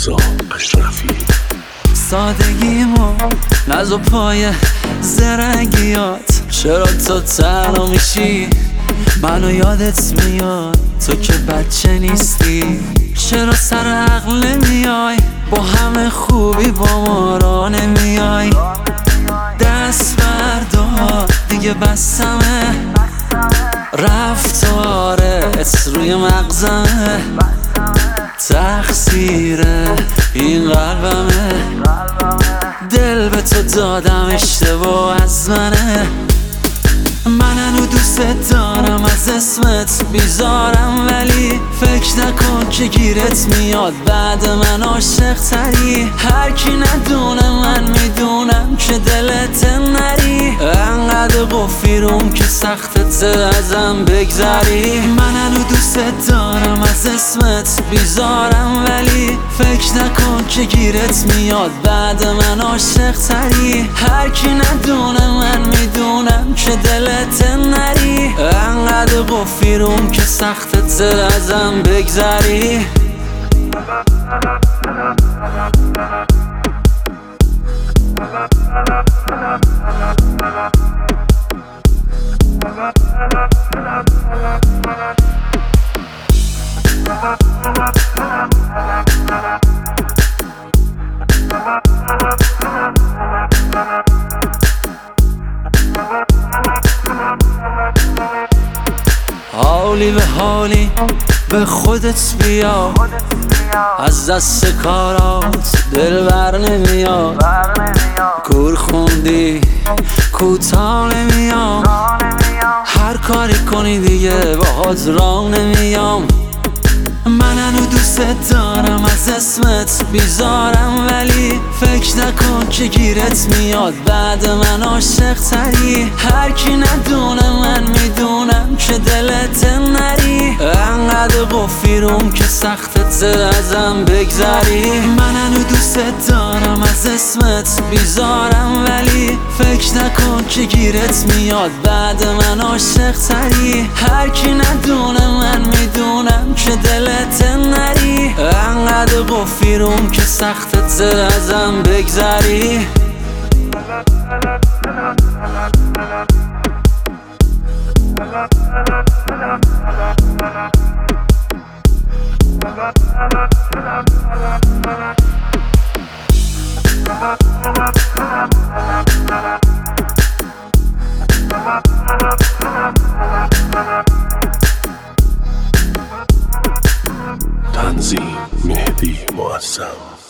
رضا اشرفی. سادگیمو نز و پای زرنگیات، چرا تو تنها میشی منو یادت میاد؟ تو که بچه نیستی، چرا سر عقل نمیای؟ با همه خوبی با ما را نمیای. دست بردار دیگه بسمه، رفتارت روی مغزمه، تقصیر این قلبمه، دل به تو دادم اشتباه از منه. من هنو دوست دارم از اسمت بیزارم، ولی فکر نکن که گیرت میاد بعد من عاشق تری. هر کی ندونه من میدونم که دلت نری، انقدر قفیرم که سختت ازم بگذری. من هنو دوست دارم از اسمت بیزارم، ولی فکر نکن که گیرت میاد بعد من عاشق تری. هر کی ندونه من میدونم که دلت نری، انقدر قفیرم که سختت ازم بگذری. حالی به حالی به خودت بیا، از دست کارات دل بر نمیاد. کور خوندی کوتاه نمیام، هر کاری کنی دیگه باهات راه نمیام. من هنو دوست دارم از اسمت بیزارم، ولی فکر نکن که گیرت میاد بعد من عاشق تری. هر کی ندونه من میدونم که دلت نری، انقدر قفیرم که سختت ازم بگذری. من هنو دوست دارم از اسمت بیزارم، ولی فکر نکن که گیرت میاد بعد من عاشق تری. هر کی ندونه من میدونم که دلت نری، انقدر قفیرم که سختت ازم بگذری. تنظیم مهدی معظم.